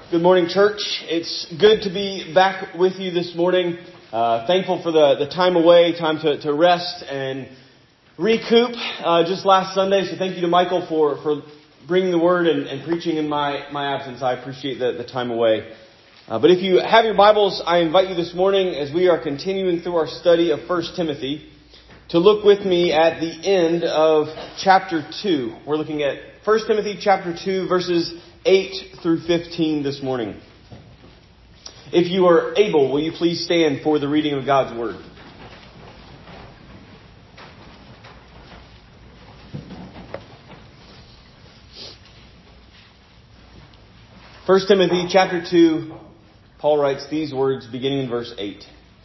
Good morning, church. It's good to be back with you this morning. Thankful for the time away, time to rest and recoup just last Sunday. So thank you to Michael for bringing the word and preaching in my absence. I appreciate the time away. But if you have your Bibles, I invite you this morning as we are continuing through our study of 1 Timothy to look with me at the end of chapter 2. We're looking at 1 Timothy chapter 2 verses 8 through 15 this morning. If you are able, will you please stand for the reading of God's Word? First Timothy chapter 2, Paul writes these words beginning in verse 8.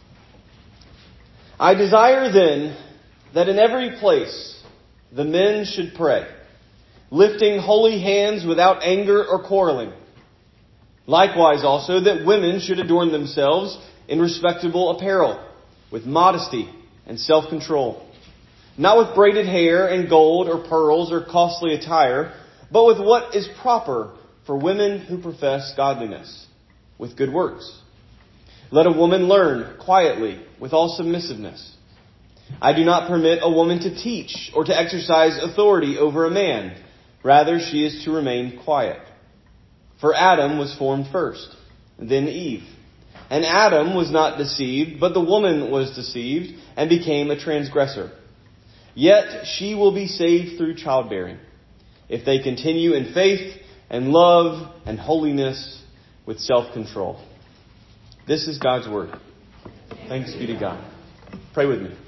I desire then that in every place the men should pray, lifting holy hands without anger or quarreling. Likewise also that women should adorn themselves in respectable apparel, with modesty and self-control, not with braided hair and gold or pearls or costly attire, but with what is proper for women who profess godliness, with good works. Let a woman learn quietly with all submissiveness. I do not permit a woman to teach or to exercise authority over a man. Rather, she is to remain quiet. For Adam was formed first, then Eve. And Adam was not deceived, but the woman was deceived and became a transgressor. Yet she will be saved through childbearing, if they continue in faith and love and holiness with self-control. This is God's Word. Thanks be to God. Pray with me.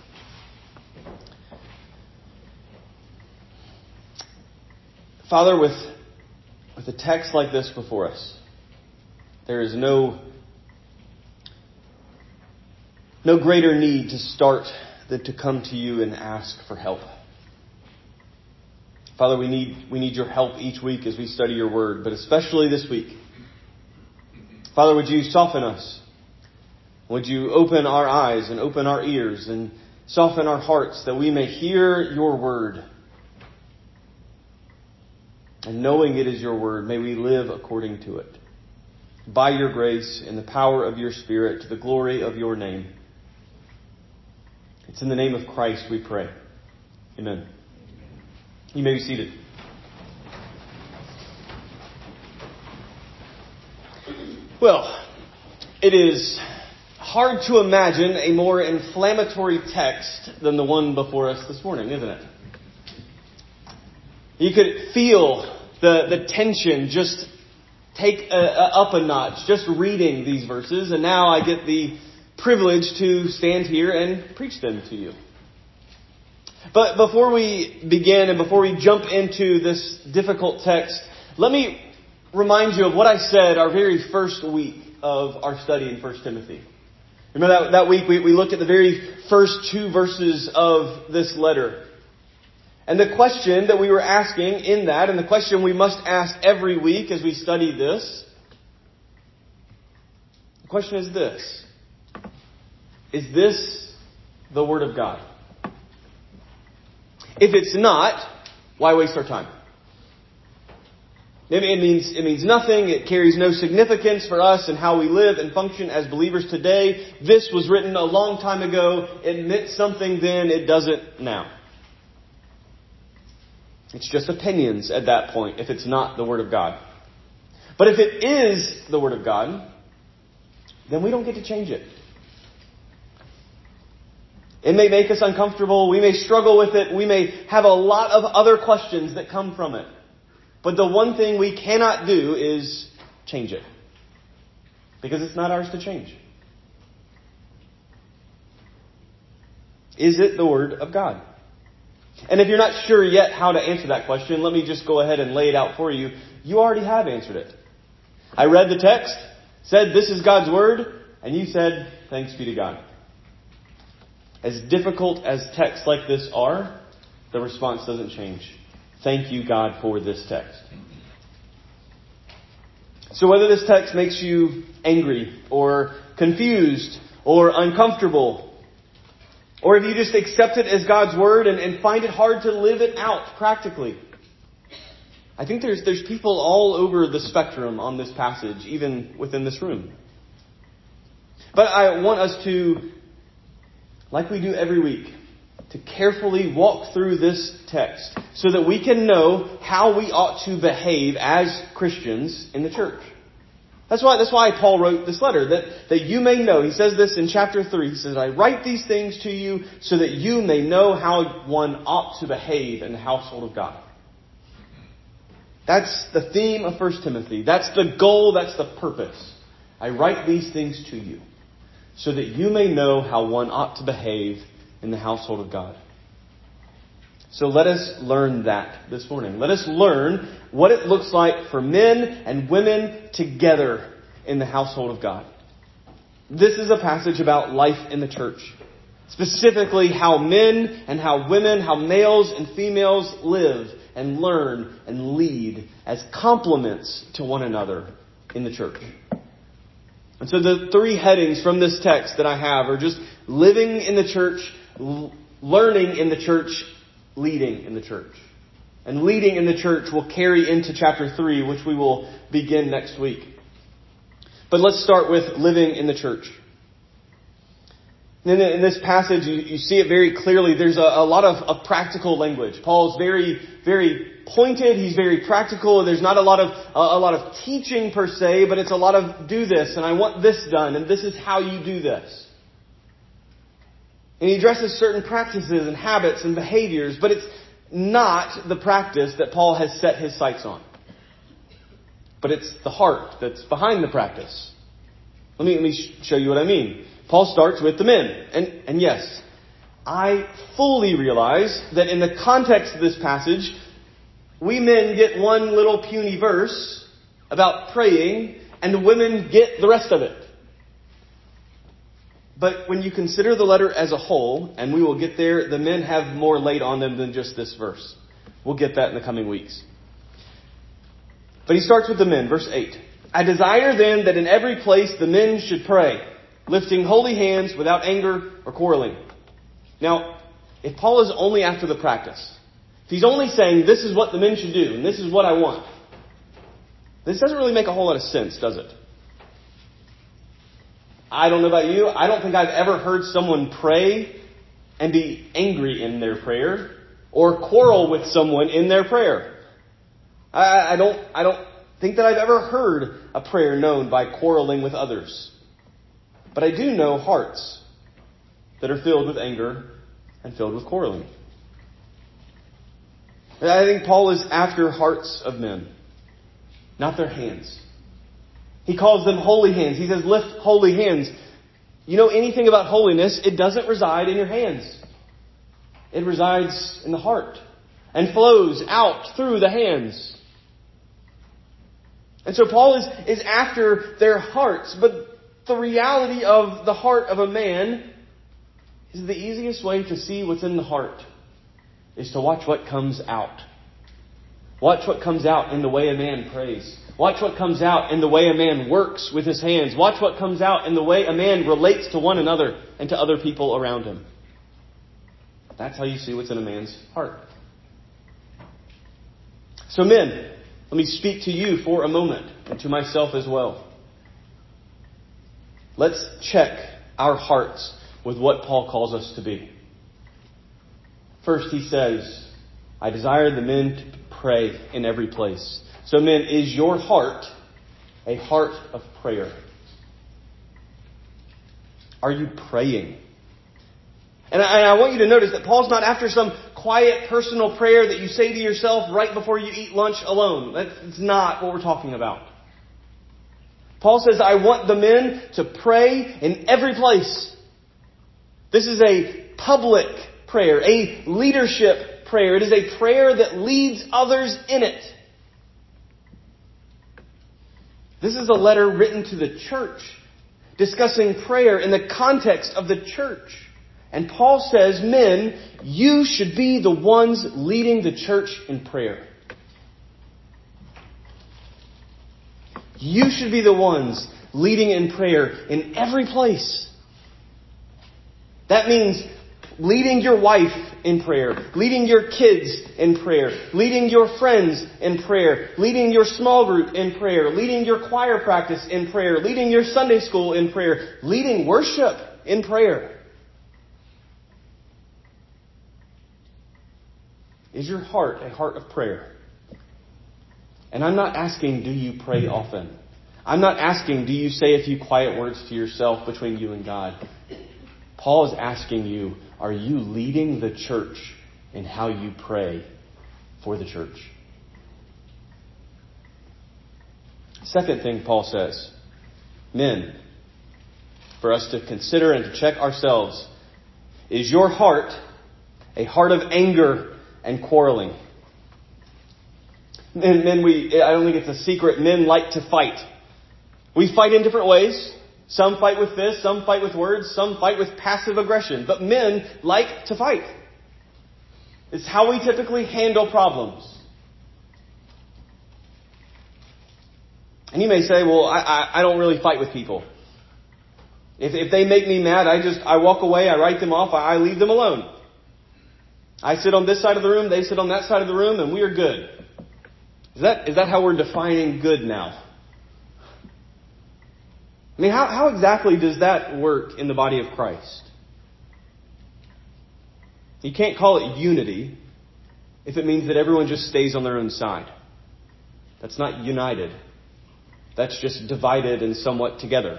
Father, with a text like this before us, there is no greater need to start than to come to you and ask for help. Father, we need your help each week as we study your word, but especially this week. Father, would you soften us? Would you open our eyes and open our ears and soften our hearts that we may hear your word? And knowing it is your word, may we live according to it. By your grace, in the power of your Spirit, to the glory of your name. It's in the name of Christ we pray. Amen. You may be seated. Well, it is hard to imagine a more inflammatory text than the one before us this morning, isn't it? You could feel the tension just take up a notch just reading these verses, and now I get the privilege to stand here and preach them to you. But before we begin and before we jump into this difficult text, let me remind you of what I said our very first week of our study in 1 Timothy. Remember that week we looked at the very first two verses of this letter. And the question that we were asking in that, and the question we must ask every week as we study this, the question is this: is this the Word of God? If it's not, why waste our time? It means nothing. It carries no significance for us and how we live and function as believers today. This was written a long time ago. It meant something then. It doesn't now. It's just opinions at that point if it's not the Word of God. But if it is the Word of God, then we don't get to change it. It may make us uncomfortable. We may struggle with it. We may have a lot of other questions that come from it. But the one thing we cannot do is change it. Because it's not ours to change. Is it the Word of God? And if you're not sure yet how to answer that question, let me just go ahead and lay it out for you. You already have answered it. I read the text, said this is God's Word, and you said thanks be to God. As difficult as texts like this are, the response doesn't change. Thank you, God, for this text. So whether this text makes you angry or confused or uncomfortable, or if you just accept it as God's Word and find it hard to live it out practically, I think there's people all over the spectrum on this passage, even within this room. But I want us to, like we do every week, to carefully walk through this text so that we can know how we ought to behave as Christians in the church. That's why Paul wrote this letter, that you may know. He says this in chapter 3. He says, I write these things to you so that you may know how one ought to behave in the household of God. That's the theme of 1 Timothy. That's the goal. That's the purpose. I write these things to you so that you may know how one ought to behave in the household of God. So let us learn that this morning. Let us learn what it looks like for men and women together in the household of God. This is a passage about life in the church. Specifically how men and how women, how males and females live and learn and lead as complements to one another in the church. And so the three headings from this text that I have are just living in the church, learning in the church, leading in the church. And leading in the church will carry into chapter 3, which we will begin next week. But let's start with living in the church. In this passage, you see it very clearly. There's a lot of practical language. Paul's very, very pointed. He's very practical. There's not a lot of teaching per se, but it's a lot of do this, and I want this done, and this is how you do this. And he addresses certain practices and habits and behaviors, but it's not the practice that Paul has set his sights on. But it's the heart that's behind the practice. Let me show you what I mean. Paul starts with the men. And yes, I fully realize that in the context of this passage, we men get one little puny verse about praying, and the women get the rest of it. But when you consider the letter as a whole, and we will get there, the men have more laid on them than just this verse. We'll get that in the coming weeks. But he starts with the men, verse 8. I desire then that in every place the men should pray, lifting holy hands without anger or quarreling. Now, if Paul is only after the practice, if he's only saying this is what the men should do and this is what I want, this doesn't really make a whole lot of sense, does it? I don't know about you. I don't think I've ever heard someone pray and be angry in their prayer or quarrel with someone in their prayer. I don't think that I've ever heard a prayer known by quarreling with others. But I do know hearts that are filled with anger and filled with quarreling. And I think Paul is after hearts of men, not their hands. He calls them holy hands. He says, lift holy hands. You know anything about holiness, it doesn't reside in your hands. It resides in the heart and flows out through the hands. And so Paul is after their hearts. But the reality of the heart of a man is the easiest way to see what's in the heart is to watch what comes out. Watch what comes out in the way a man prays. Watch what comes out in the way a man works with his hands. Watch what comes out in the way a man relates to one another and to other people around him. That's how you see what's in a man's heart. So men, let me speak to you for a moment and to myself as well. Let's check our hearts with what Paul calls us to be. First, he says, I desire the men to pray in every place. So men, is your heart a heart of prayer? Are you praying? And I want you to notice that Paul's not after some quiet personal prayer that you say to yourself right before you eat lunch alone. That's not what we're talking about. Paul says, I want the men to pray in every place. This is a public prayer, a leadership prayer. It is a prayer that leads others in it. This is a letter written to the church, discussing prayer in the context of the church. And Paul says, men, you should be the ones leading the church in prayer. You should be the ones leading in prayer in every place. That means leading your wife in prayer, leading your kids in prayer, leading your friends in prayer, leading your small group in prayer, leading your choir practice in prayer, leading your Sunday school in prayer, leading worship in prayer. Is your heart a heart of prayer? And I'm not asking, do you pray often? I'm not asking, do you say a few quiet words to yourself between you and God? Paul is asking you, are you leading the church in how you pray for the church? Second thing Paul says, men, for us to consider and to check ourselves, is your heart a heart of anger and quarreling? Men, I don't think it's a secret, men like to fight. We fight in different ways. Some fight with fists, some fight with words, some fight with passive aggression. But men like to fight. It's how we typically handle problems. And you may say, well, I don't really fight with people. If they make me mad, I walk away, I write them off, I leave them alone. I sit on this side of the room, they sit on that side of the room, and we are good. Is that how we're defining good now? I mean, how exactly does that work in the body of Christ? You can't call it unity if it means that everyone just stays on their own side. That's not united. That's just divided and somewhat together.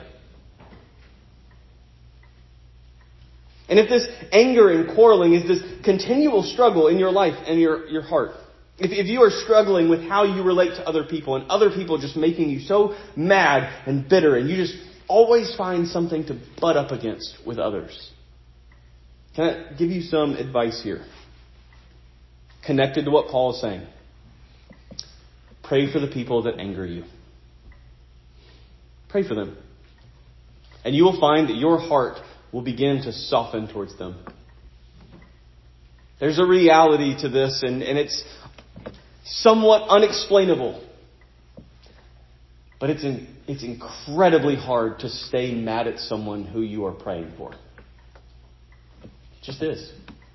And if this anger and quarreling is this continual struggle in your life and your heart, if you are struggling with how you relate to other people and other people just making you so mad and bitter and you just always find something to butt up against with others, can I give you some advice here? Connected to what Paul is saying. Pray for the people that anger you. Pray for them. And you will find that your heart will begin to soften towards them. There's a reality to this, and it's somewhat unexplainable. But it's incredibly hard to stay mad at someone who you are praying for. It just is.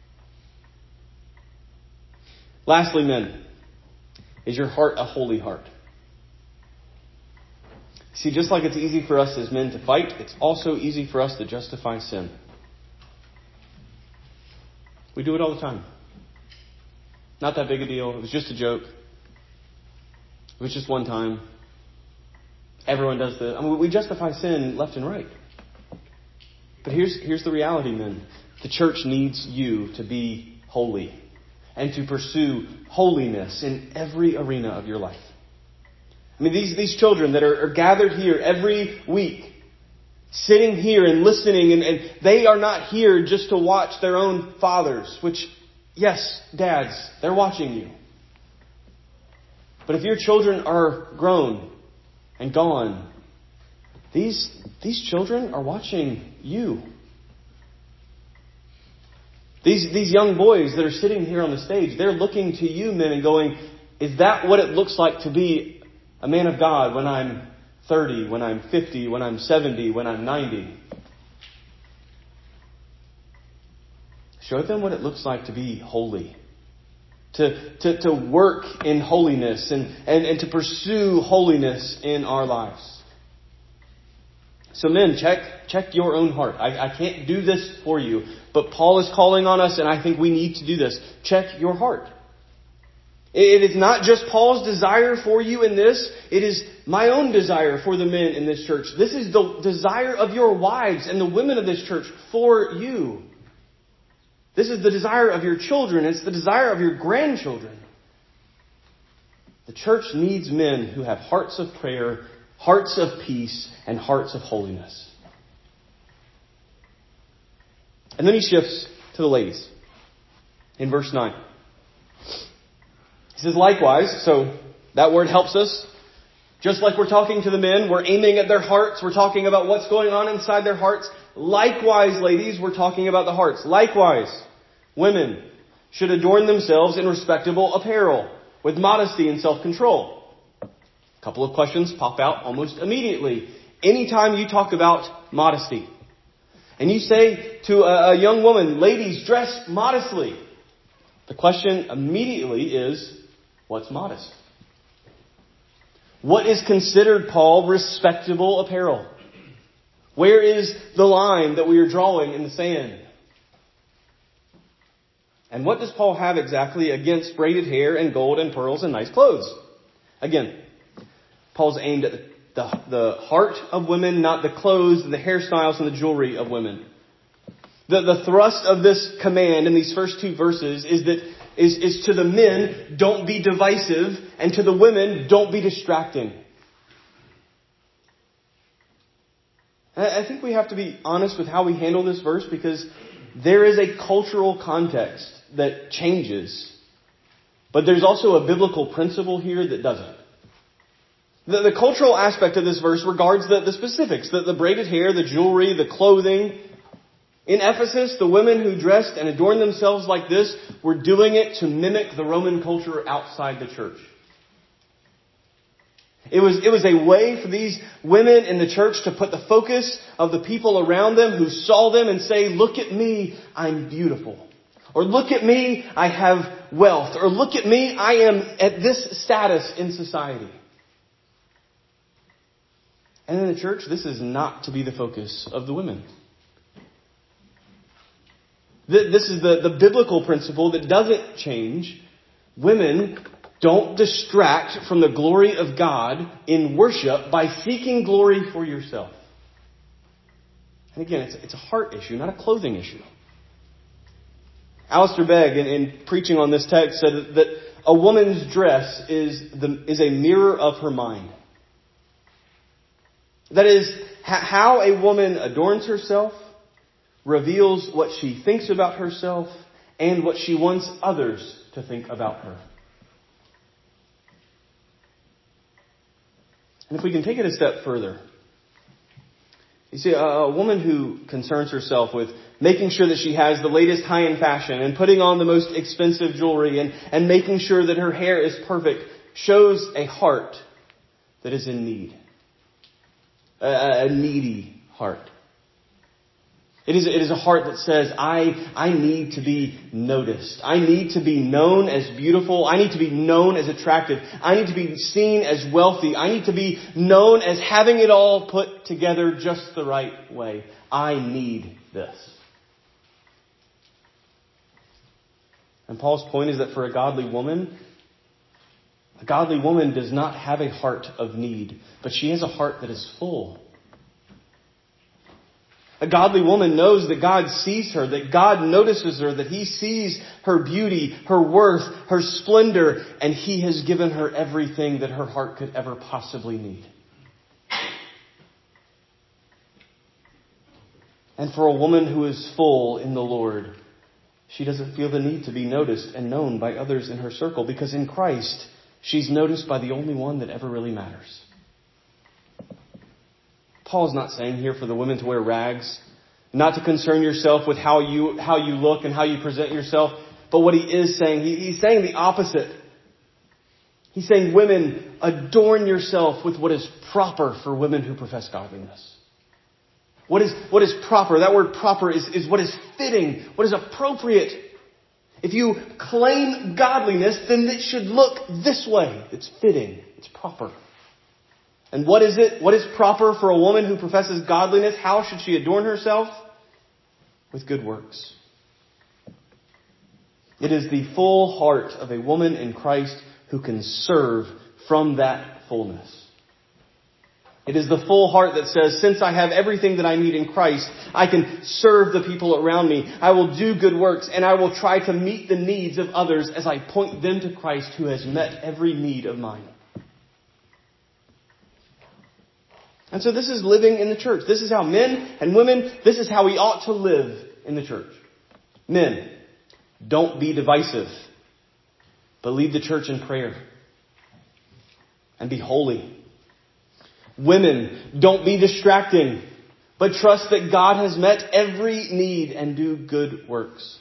Lastly, men, is your heart a holy heart? See, just like it's easy for us as men to fight, it's also easy for us to justify sin. We do it all the time. Not that big a deal. It was just a joke. It was just one time. Everyone does this. I mean, we justify sin left and right. But here's the reality, men. The church needs you to be holy and to pursue holiness in every arena of your life. I mean, these children that are gathered here every week, sitting here and listening, and they are not here just to watch their own fathers, which, yes, dads, they're watching you. But if your children are grown and gone, these children are watching you. These young boys that are sitting here on the stage, they're looking to you, men, and going, is that what it looks like to be a man of God when I'm 30, when I'm 50, when I'm 70, when I'm 90? Show them what it looks like to be holy. To work in holiness and to pursue holiness in our lives. So men, check your own heart. I can't do this for you, but Paul is calling on us, and I think we need to do this. Check your heart. It is not just Paul's desire for you in this. It is my own desire for the men in this church. This is the desire of your wives and the women of this church for you. This is the desire of your children. It's the desire of your grandchildren. The church needs men who have hearts of prayer, hearts of peace, and hearts of holiness. And then he shifts to the ladies in verse 9. He says, likewise, so that word helps us. Just like we're talking to the men, we're aiming at their hearts. We're talking about what's going on inside their hearts. Likewise, ladies, we're talking about the hearts. Likewise, women should adorn themselves in respectable apparel, with modesty and self-control. A couple of questions pop out almost immediately. Anytime you talk about modesty, and you say to a young woman, ladies, dress modestly, The question immediately is, what's modest? What is considered, Paul, respectable apparel? Where is the line that we are drawing in the sand? And what does Paul have exactly against braided hair and gold and pearls and nice clothes? Again, Paul's aimed at the heart of women, not the clothes and the hairstyles and the jewelry of women. The thrust of this command in these first two verses is to the men, don't be divisive, and to the women, don't be distracting. I think we have to be honest with how we handle this verse, because there is a cultural context that changes, but there's also a biblical principle here that doesn't. The cultural aspect of this verse regards the specifics, the braided hair, the jewelry, the clothing. In Ephesus, the women who dressed and adorned themselves like this were doing it to mimic the Roman culture outside the church. It was a way for these women in the church to put the focus of the people around them who saw them and say, look at me, I'm beautiful. Or look at me, I have wealth. Or look at me, I am at this status in society. And in the church, this is not to be the focus of the women. This is the biblical principle that doesn't change. Women, don't distract from the glory of God in worship by seeking glory for yourself. And again, it's a heart issue, not a clothing issue. Alistair Begg, in preaching on this text, said that a woman's dress is a mirror of her mind. That is, how a woman adorns herself reveals what she thinks about herself and what she wants others to think about her. And if we can take it a step further, you see, a woman who concerns herself with making sure that she has the latest high-end fashion and putting on the most expensive jewelry and making sure that her hair is perfect shows a heart that is in need. A needy heart. It is a heart that says, I need to be noticed. I need to be known as beautiful. I need to be known as attractive. I need to be seen as wealthy. I need to be known as having it all put together just the right way. I need this. And Paul's point is that for a godly woman does not have a heart of need, but she has a heart that is full. A godly woman knows that God sees her, that God notices her, that He sees her beauty, her worth, her splendor, and He has given her everything that her heart could ever possibly need. And for a woman who is full in the Lord, she doesn't feel the need to be noticed and known by others in her circle, because in Christ, she's noticed by the only one that ever really matters. Paul's not saying here for the women to wear rags, not to concern yourself with how you look and how you present yourself. But what he is saying, he's saying the opposite. He's saying, women, adorn yourself with what is proper for women who profess godliness. What is proper? That word proper is what is fitting, what is appropriate. If you claim godliness, then it should look this way. It's fitting. It's proper. And what is it? What is proper for a woman who professes godliness? How should she adorn herself? With good works. It is the full heart of a woman in Christ who can serve from that fullness. It is the full heart that says, since I have everything that I need in Christ, I can serve the people around me. I will do good works, and I will try to meet the needs of others as I point them to Christ, who has met every need of mine. And so this is living in the church. This is how men and women, this is how we ought to live in the church. Men, don't be divisive, but lead the church in prayer and be holy. Women, don't be distracting, but trust that God has met every need and do good works.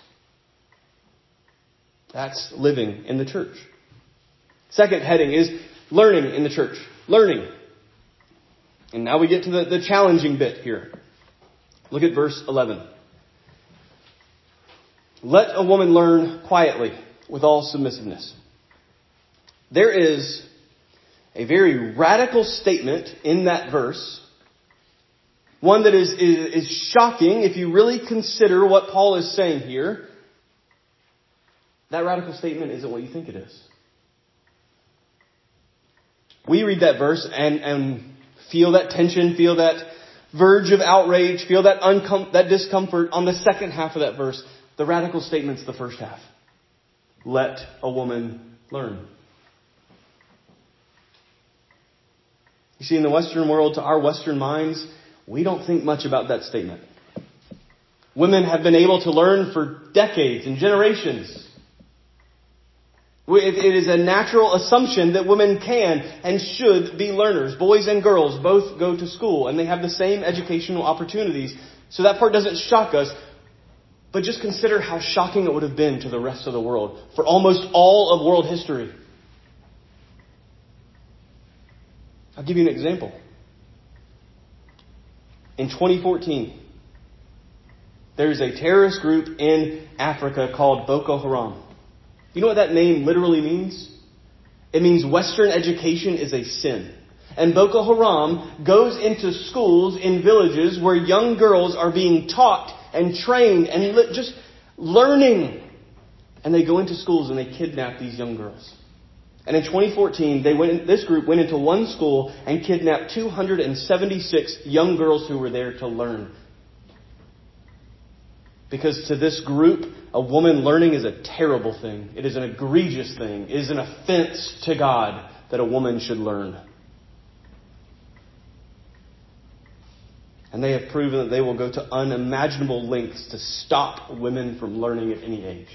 That's living in the church. Second heading is learning in the church. Learning. And now we get to the challenging bit here. Look at verse 11. Let a woman learn quietly, with all submissiveness. There is a very radical statement in that verse. One that is shocking if you really consider what Paul is saying here. That radical statement isn't what you think it is. We read that verse and feel that tension, feel that verge of outrage, feel that discomfort on the second half of that verse. The radical statement's the first half. Let a woman learn. You see, in the Western world, to our Western minds, we don't think much about that statement. Women have been able to learn for decades and generations. It is a natural assumption that women can and should be learners. Boys and girls both go to school and they have the same educational opportunities. So that part doesn't shock us. But just consider how shocking it would have been to the rest of the world for almost all of world history. I'll give you an example. In 2014, there's a terrorist group in Africa called Boko Haram. You know what that name literally means? It means Western education is a sin. And Boko Haram goes into schools in villages where young girls are being taught and trained and just learning. And they go into schools and they kidnap these young girls. And in 2014, this group went into one school and kidnapped 276 young girls who were there to learn. Because to this group, a woman learning is a terrible thing. It is an egregious thing. It is an offense to God that a woman should learn. And they have proven that they will go to unimaginable lengths to stop women from learning at any age.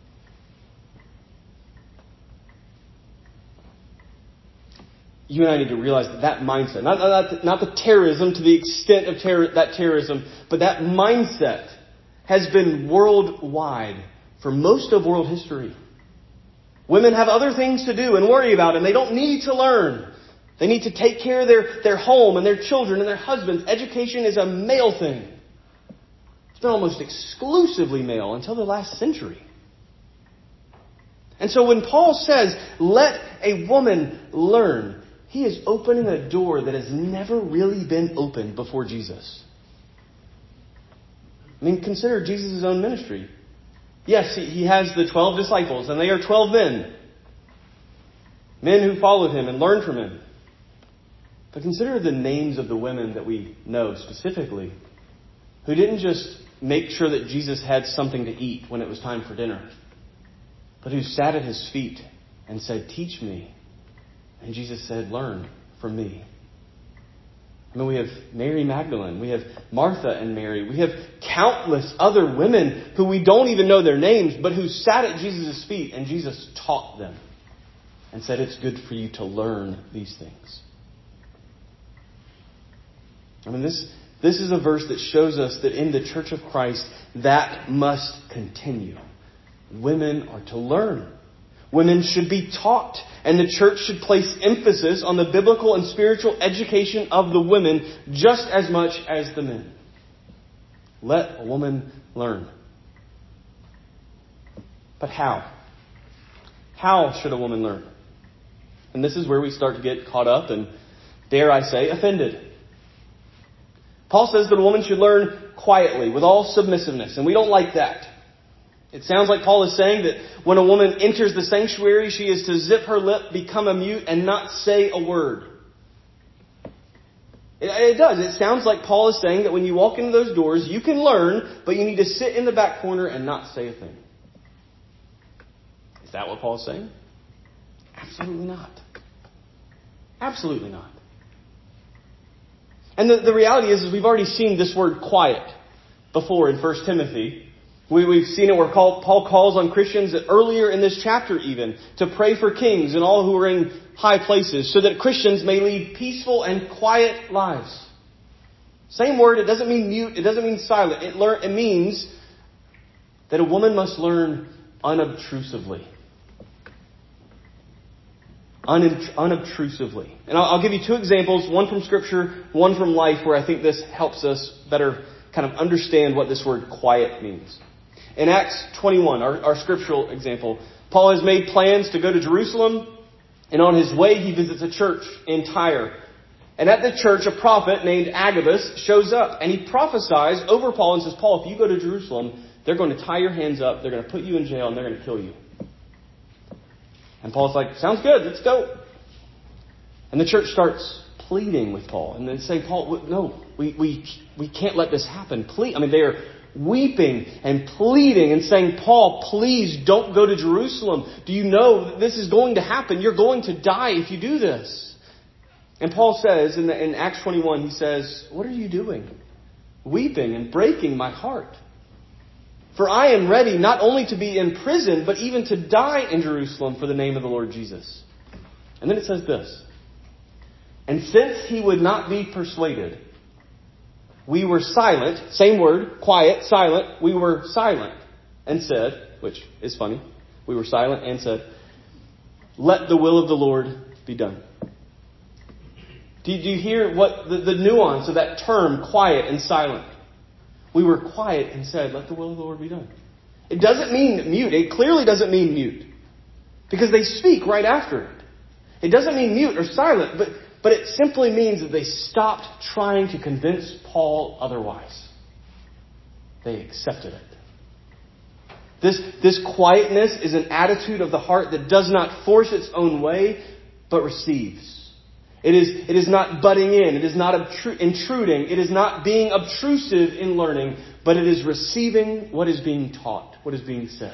You and I need to realize that mindset, not the terrorism to the extent of that terrorism, but that mindset has been worldwide for most of world history. Women have other things to do and worry about, and they don't need to learn. They need to take care of their home and their children and their husbands. Education is a male thing. It's been almost exclusively male until the last century. And so when Paul says, let a woman learn, he is opening a door that has never really been opened before Jesus. I mean, consider Jesus' own ministry. Yes, he has the 12 disciples, and they are 12 men. Men who followed him and learned from him. But consider the names of the women that we know specifically, who didn't just make sure that Jesus had something to eat when it was time for dinner, but who sat at his feet and said, teach me. And Jesus said, learn from me. I mean, we have Mary Magdalene. We have Martha and Mary. We have countless other women who we don't even know their names, but who sat at Jesus' feet and Jesus taught them and said, it's good for you to learn these things. I mean, this is a verse that shows us that in the Church of Christ, that must continue. Women are to learn. Women should be taught, and the church should place emphasis on the biblical and spiritual education of the women just as much as the men. Let a woman learn. But how? How should a woman learn? And this is where we start to get caught up and, dare I say, offended. Paul says that a woman should learn quietly, with all submissiveness, and we don't like that. It sounds like Paul is saying that when a woman enters the sanctuary, she is to zip her lip, become a mute, and not say a word. It does. It sounds like Paul is saying that when you walk into those doors, you can learn, but you need to sit in the back corner and not say a thing. Is that what Paul is saying? Absolutely not. Absolutely not. And the reality is we've already seen this word quiet before in 1 Timothy. We've seen it where Paul calls on Christians earlier in this chapter even to pray for kings and all who are in high places so that Christians may lead peaceful and quiet lives. Same word, it doesn't mean mute, it doesn't mean silent. It means that a woman must learn unobtrusively. Unobtrusively. And I'll give you two examples, one from Scripture, one from life, where I think this helps us better kind of understand what this word quiet means. In Acts 21, our scriptural example, Paul has made plans to go to Jerusalem, and on his way he visits a church in Tyre. And at the church, a prophet named Agabus shows up, and he prophesies over Paul and says, Paul, if you go to Jerusalem, they're going to tie your hands up, they're going to put you in jail, and they're going to kill you. And Paul's like, sounds good, let's go. And the church starts pleading with Paul, and they say, Paul, no, we can't let this happen. Please. I mean, they are weeping and pleading and saying, Paul, please don't go to Jerusalem. Do you know that this is going to happen? You're going to die if you do this. And Paul says in Acts 21, he says, what are you doing? Weeping and breaking my heart. For I am ready not only to be in prison, but even to die in Jerusalem for the name of the Lord Jesus. And then it says this. And since he would not be persuaded, we were silent. Same word, quiet, silent. We were silent and said, which is funny. We were silent and said, let the will of the Lord be done. Do you hear what the nuance of that term, quiet and silent? We were quiet and said, let the will of the Lord be done. It doesn't mean mute. It clearly doesn't mean mute. Because they speak right after it. It doesn't mean mute or silent, but it simply means that they stopped trying to convince Paul otherwise. They accepted it. This quietness is an attitude of the heart that does not force its own way, but receives. It is not butting in. It is not intruding. It is not being obtrusive in learning, but it is receiving what is being taught, what is being said.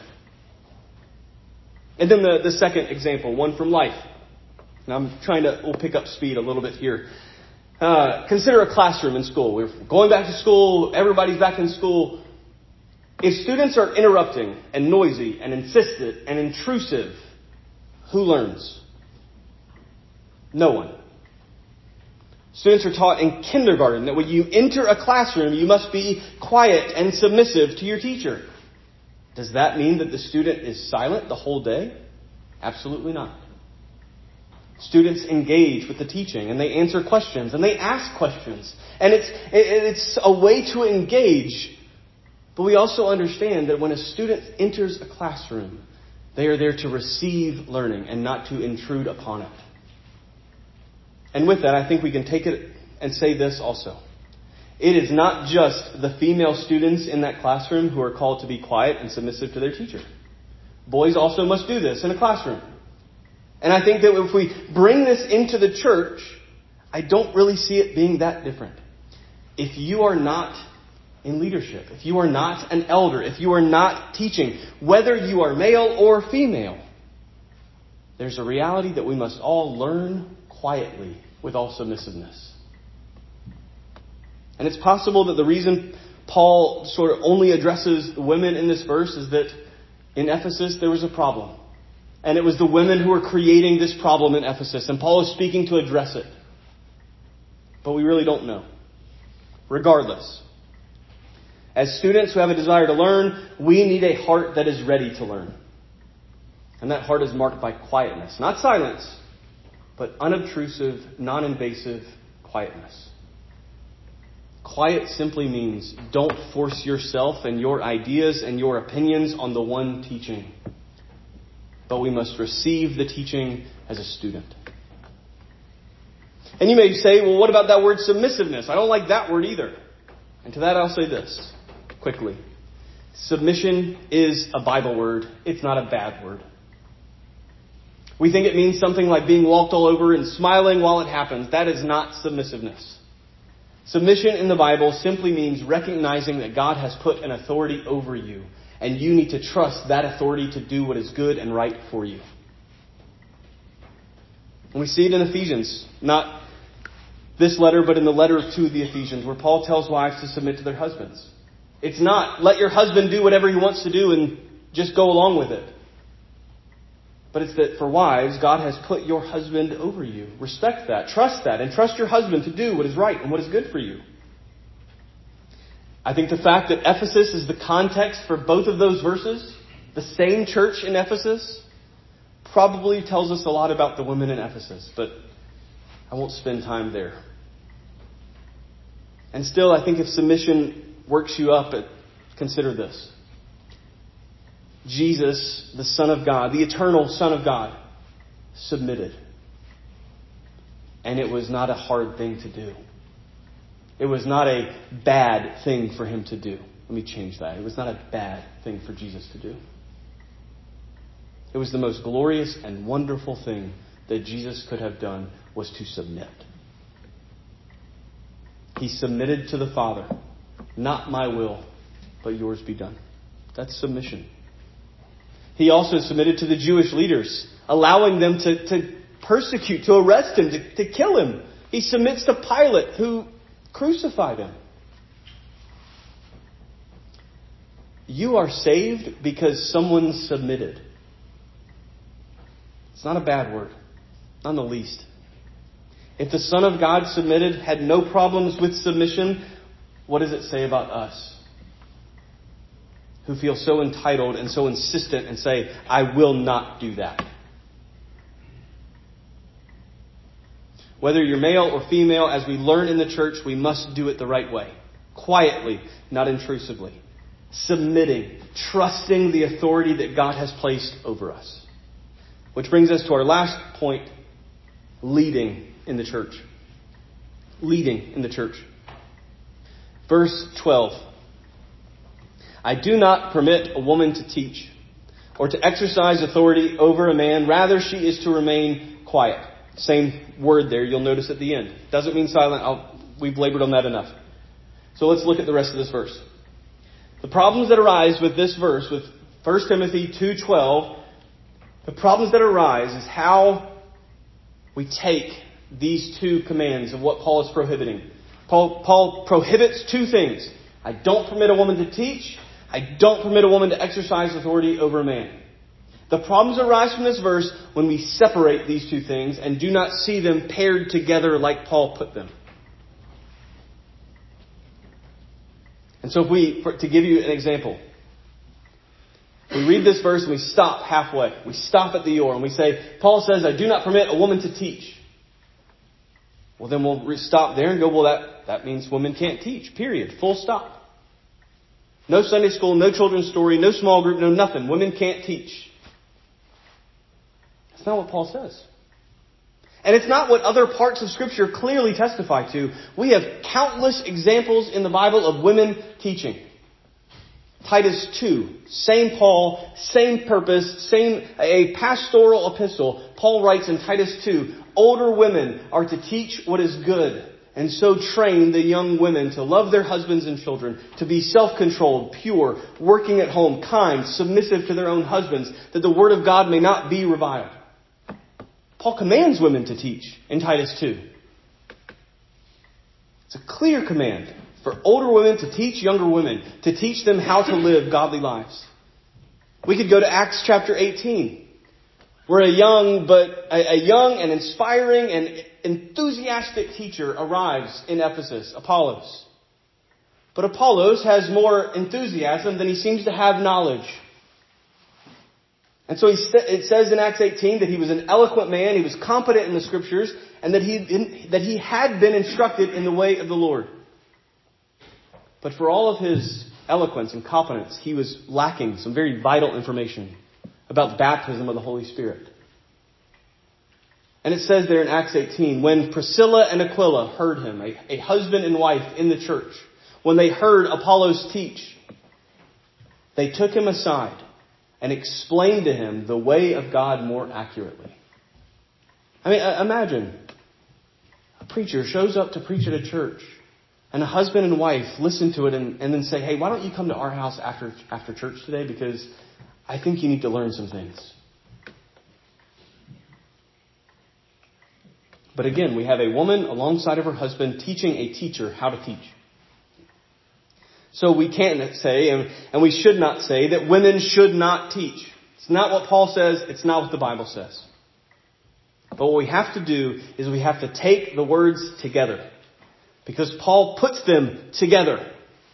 And then the second example, one from life. And we'll pick up speed a little bit here. Consider a classroom in school. We're going back to school. Everybody's back in school. If students are interrupting and noisy and insistent and intrusive, who learns? No one. Students are taught in kindergarten that when you enter a classroom, you must be quiet and submissive to your teacher. Does that mean that the student is silent the whole day? Absolutely not. Students engage with the teaching and they answer questions and they ask questions. And it's a way to engage. But we also understand that when a student enters a classroom, they are there to receive learning and not to intrude upon it. And with that, I think we can take it and say this also. It is not just the female students in that classroom who are called to be quiet and submissive to their teacher. Boys also must do this in a classroom. And I think that if we bring this into the church, I don't really see it being that different. If you are not in leadership, if you are not an elder, if you are not teaching, whether you are male or female, there's a reality that we must all learn quietly with all submissiveness. And it's possible that the reason Paul sort of only addresses the women in this verse is that in Ephesus there was a problem. And it was the women who were creating this problem in Ephesus. And Paul is speaking to address it. But we really don't know. Regardless, as students who have a desire to learn, we need a heart that is ready to learn. And that heart is marked by quietness. Not silence, but unobtrusive, non-invasive quietness. Quiet simply means don't force yourself and your ideas and your opinions on the one teaching. But we must receive the teaching as a student. And you may say, well, what about that word submissiveness? I don't like that word either. And to that I'll say this quickly. Submission is a Bible word. It's not a bad word. We think it means something like being walked all over and smiling while it happens. That is not submissiveness. Submission in the Bible simply means recognizing that God has put an authority over you, and you need to trust that authority to do what is good and right for you. And we see it in Ephesians, not this letter, but in the letter to the Ephesians, where Paul tells wives to submit to their husbands. It's not let your husband do whatever he wants to do and just go along with it. But it's that for wives, God has put your husband over you. Respect that, and trust your husband to do what is right and what is good for you. I think the fact that Ephesus is the context for both of those verses, the same church in Ephesus, probably tells us a lot about the women in Ephesus, but I won't spend time there. And still, I think if submission works you up, consider this. Jesus, the Son of God, the eternal Son of God, submitted. And it was not a hard thing to do. It was not a bad thing for him to do. Let me change that. It was not a bad thing for Jesus to do. It was the most glorious and wonderful thing that Jesus could have done, was to submit. He submitted to the Father. Not my will, but yours be done. That's submission. He also submitted to the Jewish leaders, allowing them to persecute, to arrest him, to kill him. He submits to Pilate, who crucified him. You are saved because someone submitted. It's not a bad word. Not in the least. If the Son of God submitted, had no problems with submission, what does it say about us? Who feel so entitled and so insistent and say, I will not do that. Whether you're male or female, as we learn in the church, we must do it the right way. Quietly, not intrusively. Submitting, trusting the authority that God has placed over us. Which brings us to our last point, leading in the church. Leading in the church. Verse 12. I do not permit a woman to teach or to exercise authority over a man. Rather, she is to remain quiet. Same word there, you'll notice at the end. Doesn't mean silent. We've labored on that enough. So let's look at the rest of this verse. The problems that arise with this verse, with 1 Timothy 2:12, the problems that arise is how we take these two commands of what Paul is prohibiting. Paul prohibits two things. I don't permit a woman to teach. I don't permit a woman to exercise authority over a man. The problems arise from this verse when we separate these two things and do not see them paired together like Paul put them. And so to give you an example, we read this verse and we stop halfway. We stop at the or and we say, Paul says, I do not permit a woman to teach. Well, then we'll stop there and go, well, that means women can't teach, period. Full stop. No Sunday school, no children's story, no small group, no nothing. Women can't teach. That's not what Paul says. And it's not what other parts of Scripture clearly testify to. We have countless examples in the Bible of women teaching. Titus 2, same Paul, same purpose, a pastoral epistle. Paul writes in Titus 2, older women are to teach what is good, and so train the young women to love their husbands and children, to be self-controlled, pure, working at home, kind, submissive to their own husbands, that the word of God may not be reviled. Paul commands women to teach in Titus 2. It's a clear command for older women to teach younger women, to teach them how to live godly lives. We could go to Acts chapter 18, where a young and inspiring and enthusiastic teacher arrives in Ephesus, Apollos. But Apollos has more enthusiasm than he seems to have knowledge. And so it says in Acts 18 that he was an eloquent man, he was competent in the Scriptures, and that he had been instructed in the way of the Lord. But for all of his eloquence and competence, he was lacking some very vital information about the baptism of the Holy Spirit. And it says there in Acts 18, when Priscilla and Aquila heard him, a husband and wife in the church, when they heard Apollos teach, they took him aside and explained to him the way of God more accurately. I mean, imagine a preacher shows up to preach at a church, and a husband and wife listen to it and then say, hey, why don't you come to our house after church today? Because I think you need to learn some things. But again, we have a woman alongside of her husband teaching a teacher how to teach. So we can't say, and we should not say, that women should not teach. It's not what Paul says. It's not what the Bible says. But what we have to do is we have to take the words together. Because Paul puts them together.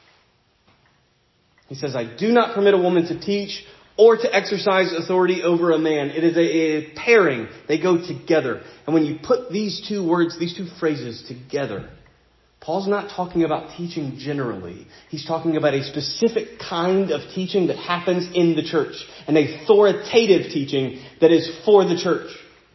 He says, I do not permit a woman to teach or to exercise authority over a man. It is a pairing. They go together. And when you put these two words, these two phrases together, Paul's not talking about teaching generally. He's talking about a specific kind of teaching that happens in the church, an authoritative teaching that is for the church.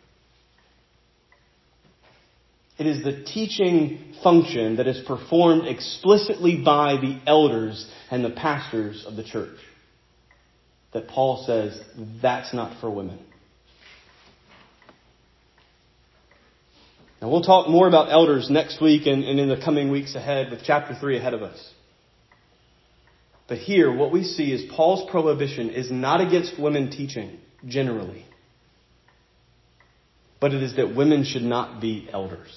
It is the teaching function that is performed explicitly by the elders and the pastors of the church that Paul says that's not for women. Now we'll talk more about elders next week and in the coming weeks ahead with chapter 3 ahead of us. But here what we see is Paul's prohibition is not against women teaching generally, but it is that women should not be elders.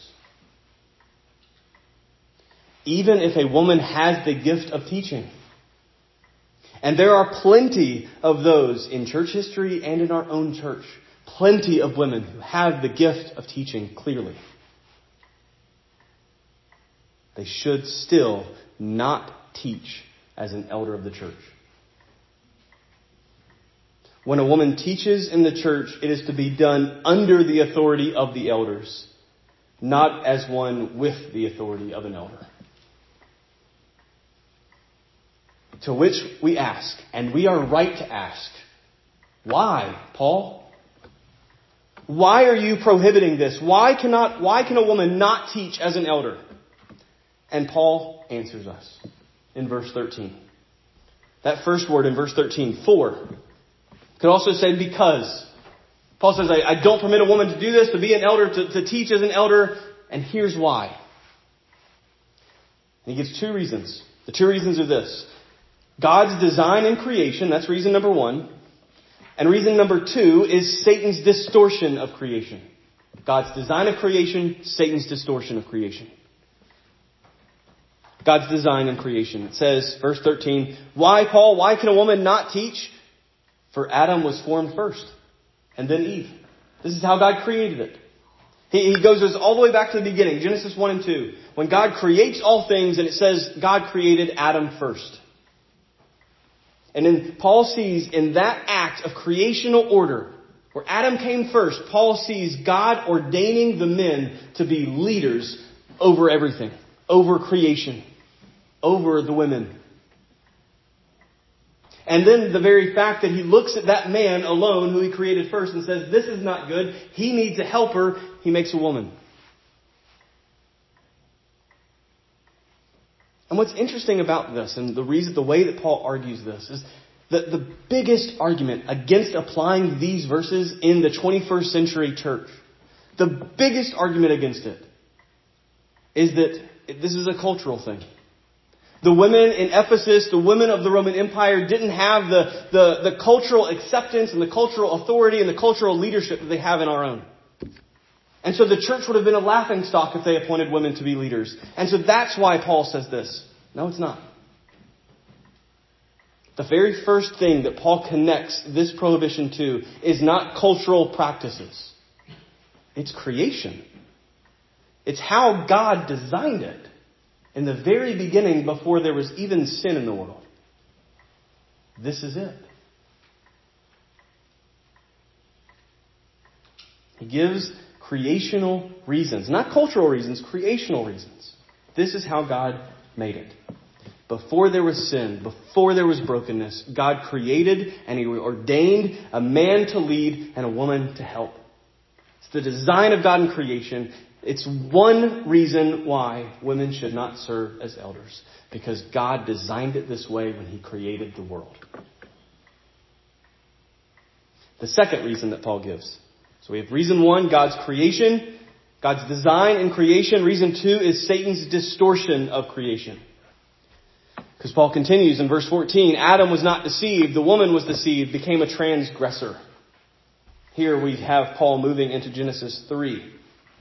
Even if a woman has the gift of teaching. And there are plenty of those in church history and in our own church. Plenty of women who have the gift of teaching clearly. They should still not teach as an elder of the church. When a woman teaches in the church, it is to be done under the authority of the elders, not as one with the authority of an elder. To which we ask, and we are right to ask, why, Paul? Why are you prohibiting this? Why can a woman not teach as an elder? And Paul answers us in verse 13. That first word in verse 13, for, could also say because. Paul says, I don't permit a woman to do this, to be an elder, to teach as an elder, and here's why. And he gives two reasons. The two reasons are this. God's design in creation, that's reason number one. And reason number two is Satan's distortion of creation. God's design of creation, Satan's distortion of creation. God's design in creation. It says, verse 13, why, Paul, why can a woman not teach? For Adam was formed first, and then Eve. This is how God created it. He goes all the way back to the beginning, Genesis 1 and 2. When God creates all things, and it says God created Adam first. And then Paul sees in that act of creational order, where Adam came first, Paul sees God ordaining the men to be leaders over everything, over creation, over the women. And then the very fact that he looks at that man alone who he created first and says, this is not good, he needs a helper, he makes a woman. And what's interesting about this, and the way that Paul argues this, is that the biggest argument against applying these verses in the 21st century church, the biggest argument against it, is that this is a cultural thing. The women in Ephesus, the women of the Roman Empire, didn't have the cultural acceptance and the cultural authority and the cultural leadership that they have in our own. And so the church would have been a laughingstock if they appointed women to be leaders. And so that's why Paul says this. No, it's not. The very first thing that Paul connects this prohibition to is not cultural practices. It's creation. It's how God designed it in the very beginning before there was even sin in the world. This is it. He gives creational reasons, not cultural reasons, creational reasons. This is how God made it. Before there was sin, before there was brokenness, God created and He ordained a man to lead and a woman to help. It's the design of God in creation. It's one reason why women should not serve as elders. Because God designed it this way when He created the world. The second reason that Paul gives. So we have reason one, God's creation, God's design in creation. Reason two is Satan's distortion of creation. Because Paul continues in verse 14, Adam was not deceived, the woman was deceived, became a transgressor. Here we have Paul moving into Genesis 3.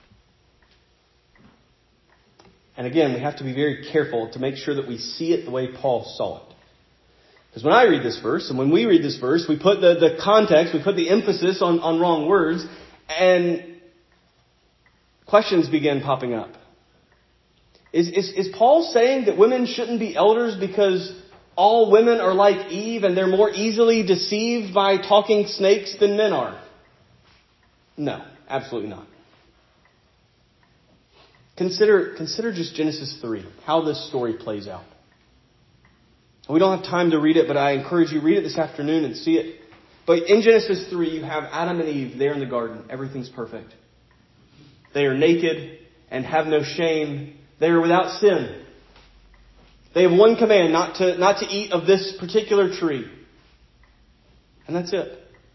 And again, we have to be very careful to make sure that we see it the way Paul saw it. Because when I read this verse, and when we read this verse, we put the context, we put the emphasis on wrong words, and questions begin popping up. Is Paul saying that women shouldn't be elders because all women are like Eve and they're more easily deceived by talking snakes than men are? No, absolutely not. Consider just Genesis 3, how this story plays out. We don't have time to read it, but I encourage you, read it this afternoon and see it. But in Genesis 3, you have Adam and Eve there in the garden. Everything's perfect. They are naked and have no shame. They are without sin. They have one command, not to eat of this particular tree. And that's it.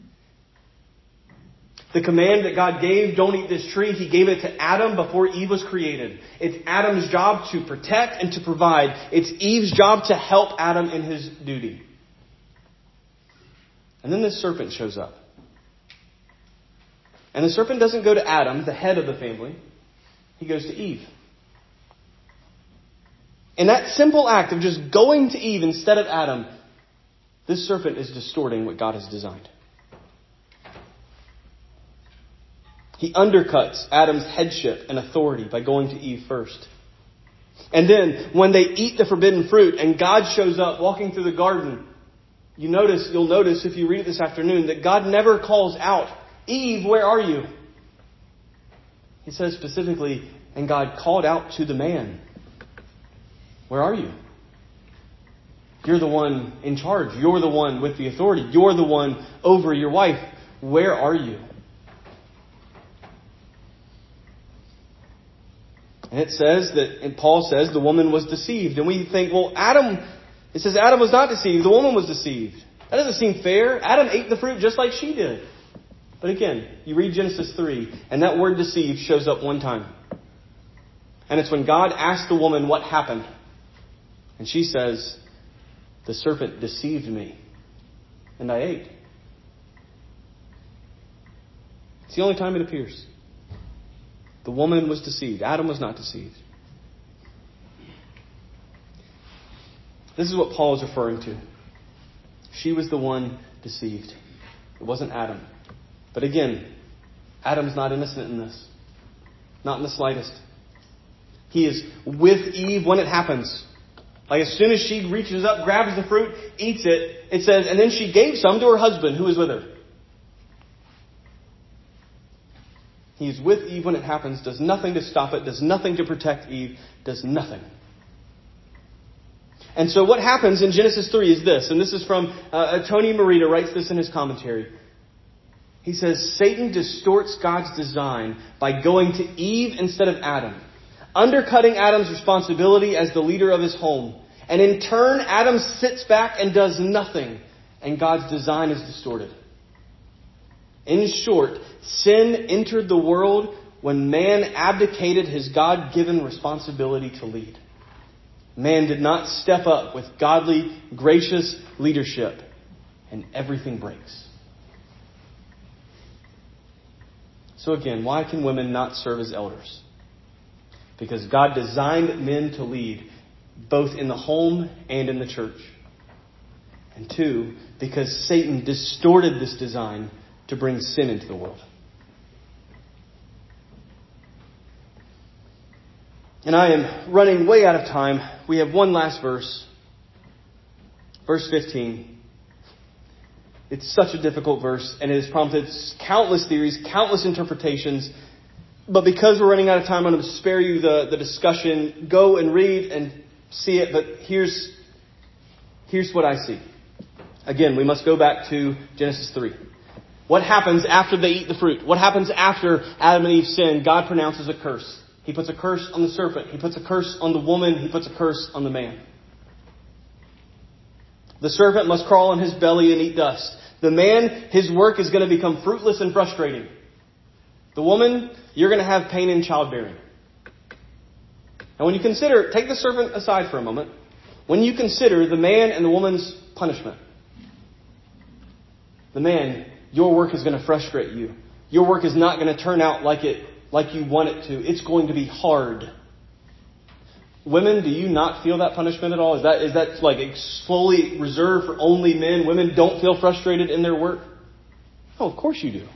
The command that God gave, don't eat this tree, He gave it to Adam before Eve was created. It's Adam's job to protect and to provide. It's Eve's job to help Adam in his duty. And then this serpent shows up. And the serpent doesn't go to Adam, the head of the family. He goes to Eve. In that simple act of just going to Eve instead of Adam, this serpent is distorting what God has designed. He undercuts Adam's headship and authority by going to Eve first. And then when they eat the forbidden fruit and God shows up walking through the garden, you'll notice if you read it this afternoon that God never calls out, Eve, where are you? He says specifically, and God called out to the man, where are you? You're the one in charge. You're the one with the authority. You're the one over your wife. Where are you? And it says that, and Paul says, the woman was deceived. And we think, well, it says Adam was not deceived. The woman was deceived. That doesn't seem fair. Adam ate the fruit just like she did. But again, you read Genesis 3, and that word deceived shows up one time. And it's when God asked the woman what happened. And she says, the serpent deceived me, and I ate. It's the only time it appears. The woman was deceived. Adam was not deceived. This is what Paul is referring to. She was the one deceived. It wasn't Adam. But again, Adam's not innocent in this. Not in the slightest. He is with Eve when it happens. Like as soon as she reaches up, grabs the fruit, eats it, it says, and then she gave some to her husband who was with her. He's with Eve when it happens, does nothing to stop it, does nothing to protect Eve, does nothing. And so what happens in Genesis 3 is this, and this is from Tony Merida writes this in his commentary. He says, Satan distorts God's design by going to Eve instead of Adam, undercutting Adam's responsibility as the leader of his home. And in turn, Adam sits back and does nothing, and God's design is distorted. In short, sin entered the world when man abdicated his God-given responsibility to lead. Man did not step up with godly, gracious leadership, and everything breaks. So again, why can women not serve as elders? Because God designed men to lead, both in the home and in the church. And two, because Satan distorted this design to bring sin into the world. And I am running way out of time. We have one last verse. Verse 15. It's such a difficult verse, and it has prompted countless theories, countless interpretations. But because we're running out of time, I'm going to spare you the discussion. Go and read and see it. But here's what I see. Again, we must go back to Genesis 3. What happens after they eat the fruit? What happens after Adam and Eve sin? God pronounces a curse. He puts a curse on the serpent. He puts a curse on the woman. He puts a curse on the man. The serpent must crawl on his belly and eat dust. The man, his work is going to become fruitless and frustrating. The woman, you're going to have pain in childbearing. And when you consider, take the serpent aside for a moment. When you consider the man and the woman's punishment, the man, your work is going to frustrate you. Your work is not going to turn out like you want it to. It's going to be hard. Women, do you not feel that punishment at all? Is that like solely reserved for only men? Women don't feel frustrated in their work? Oh, of course you do.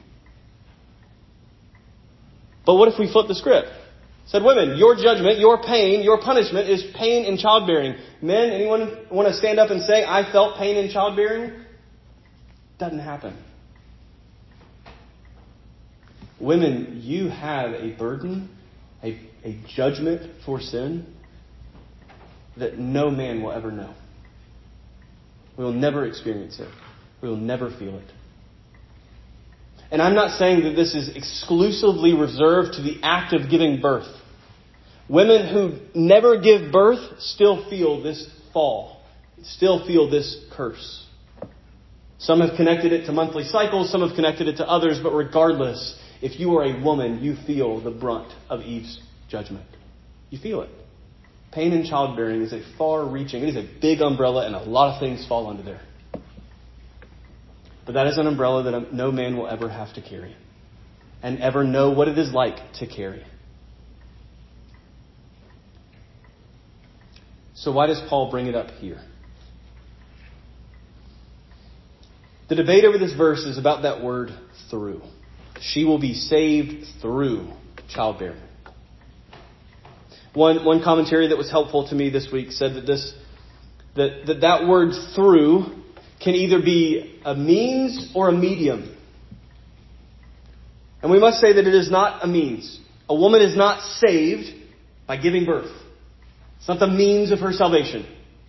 But what if we flip the script? Said, women, your judgment, your pain, your punishment is pain in childbearing. Men, anyone want to stand up and say, I felt pain in childbearing? Doesn't happen. Women, you have a burden, a a judgment for sin that no man will ever know. We will never experience it. We will never feel it. And I'm not saying that this is exclusively reserved to the act of giving birth. Women who never give birth still feel this fall, still feel this curse. Some have connected it to monthly cycles, some have connected it to others, but regardless, if you are a woman, you feel the brunt of Eve's judgment. You feel it. Pain in childbearing is a far-reaching, it is a big umbrella, and a lot of things fall under there. But that is an umbrella that no man will ever have to carry and ever know what it is like to carry. So why does Paul bring it up here? The debate over this verse is about that word through. She will be saved through childbearing. One commentary that was helpful to me this week said that word through can either be a means or a medium. And we must say that it is not a means. A woman is not saved by giving birth. It's not the means of her salvation.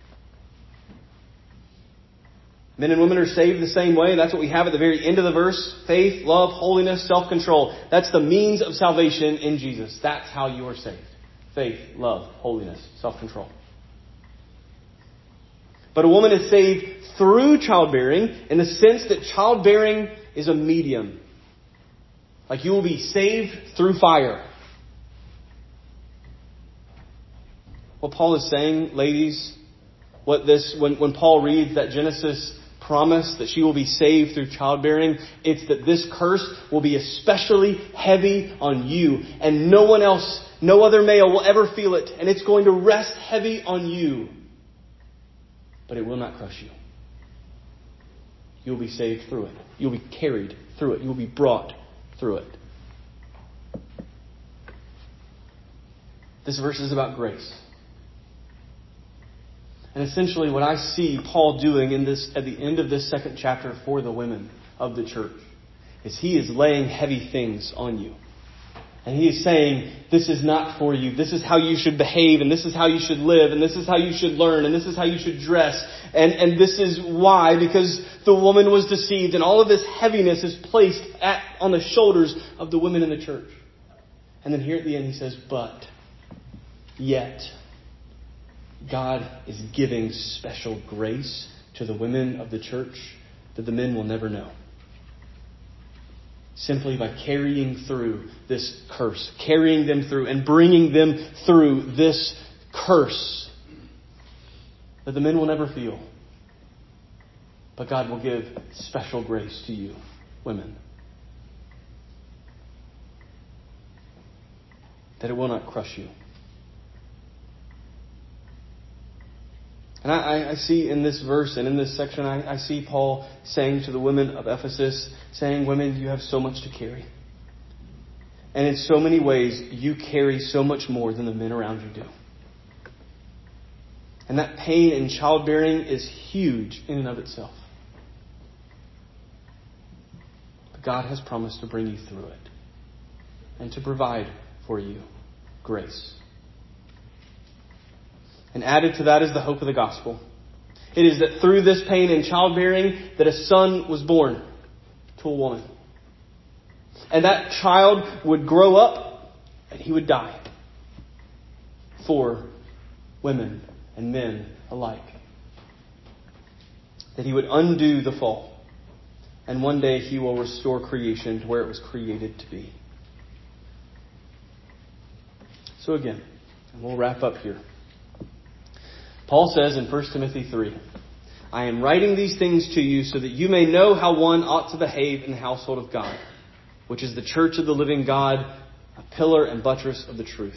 Men and women are saved the same way. That's what we have at the very end of the verse. Faith, love, holiness, self-control. That's the means of salvation in Jesus. That's how you are saved. Faith, love, holiness, self-control. But a woman is saved through childbearing in the sense that childbearing is a medium. Like you will be saved through fire. What Paul is saying, ladies, when Paul reads that Genesis promise that she will be saved through childbearing, it's that this curse will be especially heavy on you. And no one else, no other male will ever feel it. And it's going to rest heavy on you. But it will not crush you. You'll be saved through it. You'll be carried through it. You'll be brought through it. This verse is about grace. And essentially what I see Paul doing at the end of this second chapter for the women of the church is he is laying heavy things on you. And he is saying, this is not for you. This is how you should behave, and this is how you should live, and this is how you should learn, and this is how you should dress. And this is why, because the woman was deceived, and all of this heaviness is placed on the shoulders of the women in the church. And then here at the end he says, but yet God is giving special grace to the women of the church that the men will never know. Simply by carrying through this curse, carrying them through and bringing them through this curse that the men will never feel. But God will give special grace to you, women. That it will not crush you. And I see in this verse and in this section, I see Paul saying to the women of Ephesus, saying, women, you have so much to carry. And in so many ways, you carry so much more than the men around you do. And that pain in childbearing is huge in and of itself. But God has promised to bring you through it and to provide for you grace. And added to that is the hope of the gospel. It is that through this pain in childbearing that a son was born to a woman. And that child would grow up and he would die for women and men alike. That he would undo the fall. And one day he will restore creation to where it was created to be. So again, and we'll wrap up here. Paul says in 1 Timothy 3, I am writing these things to you so that you may know how one ought to behave in the household of God, which is the church of the living God, a pillar and buttress of the truth.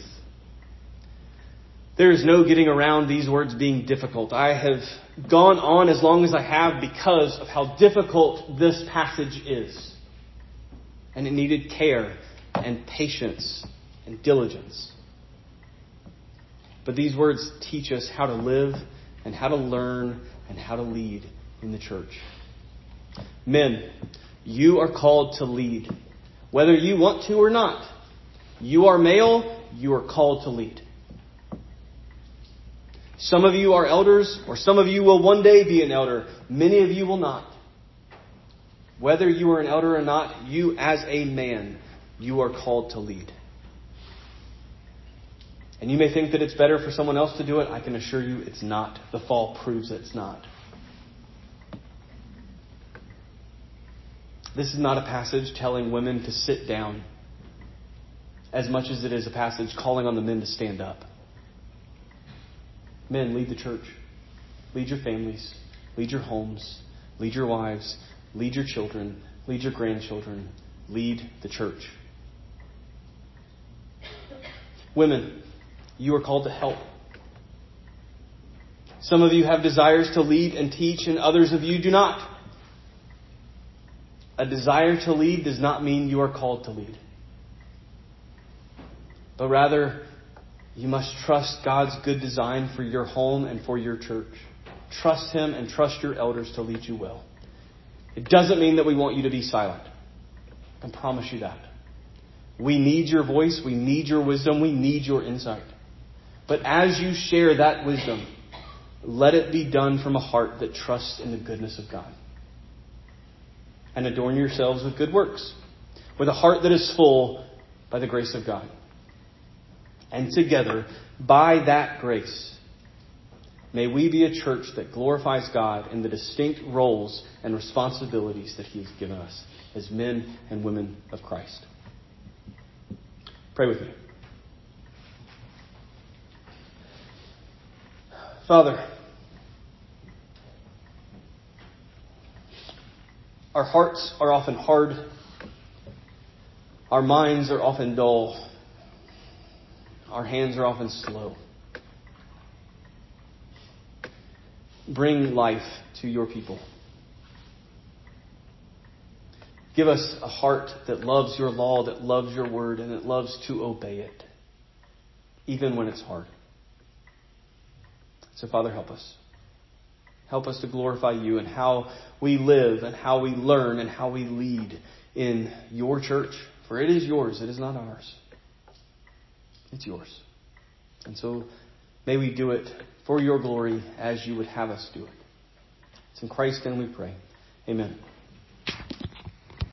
There is no getting around these words being difficult. I have gone on as long as I have because of how difficult this passage is. And it needed care and patience and diligence. But these words teach us how to live and how to learn and how to lead in the church. Men, you are called to lead, whether you want to or not. You are male, you are called to lead. Some of you are elders, or some of you will one day be an elder. Many of you will not. Whether you are an elder or not, you as a man, you are called to lead. And you may think that it's better for someone else to do it. I can assure you it's not. The fall proves that it's not. This is not a passage telling women to sit down as much as it is a passage calling on the men to stand up. Men, lead the church. Lead your families. Lead your homes. Lead your wives. Lead your children. Lead your grandchildren. Lead the church. Women, you are called to help. Some of you have desires to lead and teach, and others of you do not. A desire to lead does not mean you are called to lead. But rather, you must trust God's good design for your home and for your church. Trust Him and trust your elders to lead you well. It doesn't mean that we want you to be silent. I can promise you that. We need your voice. We need your wisdom. We need your insight. But as you share that wisdom, let it be done from a heart that trusts in the goodness of God. And adorn yourselves with good works, with a heart that is full by the grace of God. And together, by that grace, may we be a church that glorifies God in the distinct roles and responsibilities that He has given us as men and women of Christ. Pray with me. Father, our hearts are often hard. Our minds are often dull. Our hands are often slow. Bring life to your people. Give us a heart that loves your law, that loves your word, and that loves to obey it, even when it's hard. So, Father, help us. Help us to glorify you in how we live and how we learn and how we lead in your church. For it is yours. It is not ours. It's yours. And so may we do it for your glory as you would have us do it. It's in Christ's name we pray. Amen.